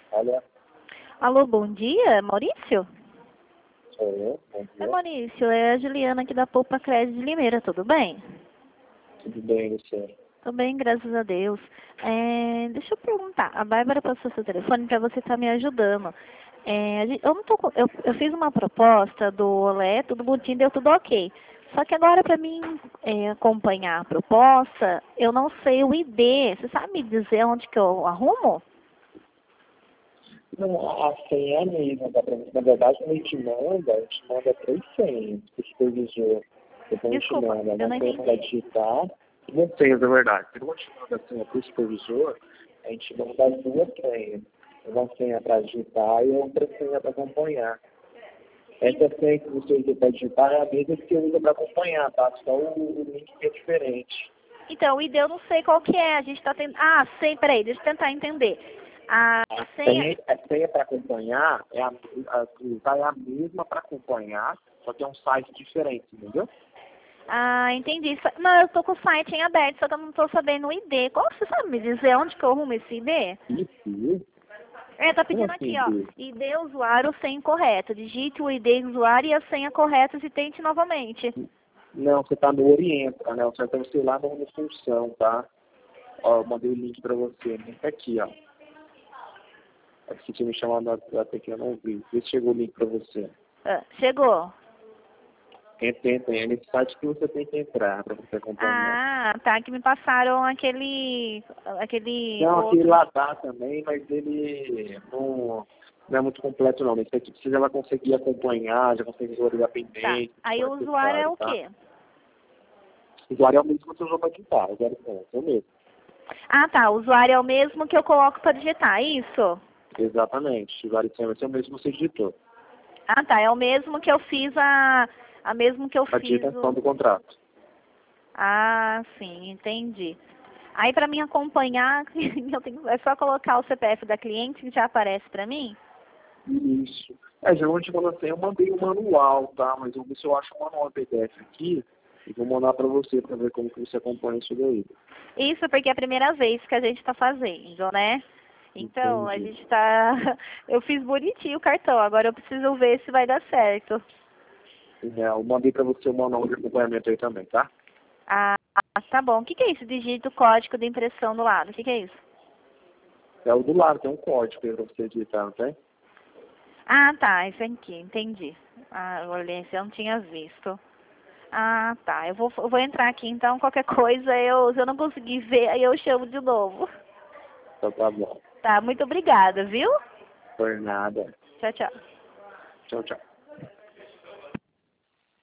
Olha, Alô, bom dia, Maurício? sou eu, bom Oi, dia. Maurício, é a Juliana aqui da Poupa Crédito de Limeira, tudo bem? Tudo bem, você? Tudo bem, graças a Deus. Deixa eu perguntar, a Bárbara passou seu telefone para você estar me ajudando. Eu não tô, eu fiz uma proposta do Olé, tudo bonitinho, deu tudo ok. Só que agora para mim acompanhar a proposta, eu não sei o ID. Você sabe me dizer onde que eu arrumo? Não, a senha é a mesma, tá? Na verdade, a gente manda 3 senhas para o supervisor. Depois a gente Desculpa, manda eu uma não senha para entendi. digitar e uma senha, na verdade. Quando a gente manda a senha para o supervisor, a gente manda as 2 senhas. Uma senha para digitar e outra senha para acompanhar. Essa senha que você usa para digitar é a mesma que você usa para acompanhar, tá? Só o link que é diferente. Então, o ID eu não sei qual que é. A gente está tentando. Ah, sei, peraí, deixa eu tentar entender. A senha. A senha para acompanhar é a mesma para acompanhar, só que é um site diferente, entendeu? Ah, entendi. Não, eu tô com o site em aberto, só que eu não tô sabendo o ID. Qual você sabe me dizer onde que eu arrumo esse ID? Isso. Tá Como pedindo aqui, assim, ó. Bi? ID usuário senha incorreta. Digite o ID usuário e a senha correta e tente novamente. Não, você está no Orienta, né? Você vai ter lá no função, tá? Ó, eu mandei o link para você. Tá aqui, ó. É que você tinha me chamado até que eu não vi. Vê se chegou o link para você. Ah, chegou. Tem. É nesse site que você tem que entrar para você acompanhar. Ah, tá. Que me passaram aquele Não, aquele outro. lá dá também, mas ele não é muito completo não. Esse aqui você já vai conseguir acompanhar, já consegue visualizar Tá. pendente, se Aí for o usuário é necessário, o tá? quê? O usuário é o mesmo que você usou para digitar, o 0 é o mesmo. Ah, tá. O usuário é o mesmo que eu coloco para digitar, é isso? Exatamente. O usuário vai ser o mesmo que você digitou. Ah, tá. É o mesmo que eu fiz a mesmo que eu A fiz digitação o. do contrato. Ah, sim, entendi. Aí para mim acompanhar, é só colocar o CPF da cliente que já aparece para mim? Isso. Geralmente quando eu mandei o manual, tá? Mas eu vou ver se eu acho o manual PDF aqui e vou mandar para você para ver como que você acompanha isso daí. Isso porque é a primeira vez que a gente está fazendo, né? Então, a Entendi. gente tá. Eu fiz bonitinho o cartão, agora eu preciso ver se vai dar certo. Eu mandei para você o manual de acompanhamento aí também, tá? Ah, tá bom. O que é isso? Digita o código de impressão do lado. O que é isso? É o do lado, tem um código aí para você digitar, não tem? Ah, tá. Isso aqui, entendi. Ah, eu olhei, esse eu não tinha visto. Ah, tá. Eu vou entrar aqui, então qualquer coisa, se eu não conseguir ver, aí eu chamo de novo. Então tá bom. Tá, muito obrigada, viu? Por nada. Tchau, tchau. Tchau, tchau.